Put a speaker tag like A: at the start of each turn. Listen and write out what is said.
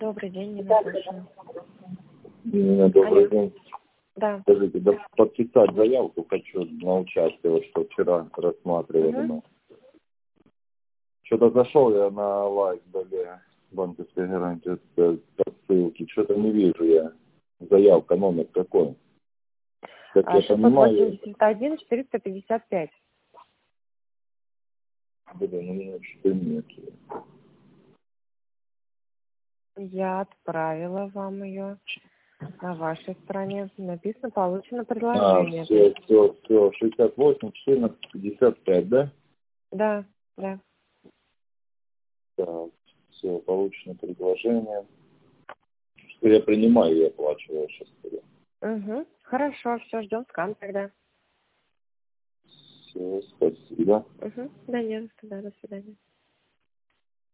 A: Добрый день, не слышу.
B: Нина, добрый день.
A: Да.
B: Скажите, да подписать заявку хочу на участие, вот что вчера рассматривали.
A: Угу.
B: Что-то зашел я на лайк далее банковской гарантии по ссылке, что-то не вижу я. Заявка, номер какой? Как я понимаю...
A: 681 455.
B: Блин, у меня что-то нет.
A: Я отправила вам ее на вашей стороне. Написано, получено предложение.
B: Все, 68, 14, 55, да?
A: Да, да.
B: Так, все, получено предложение. Что я принимаю, я оплачиваю сейчас.
A: Угу. Хорошо, все, ждем скан тогда.
B: Все, спасибо.
A: Угу. Да нет, да, до свидания.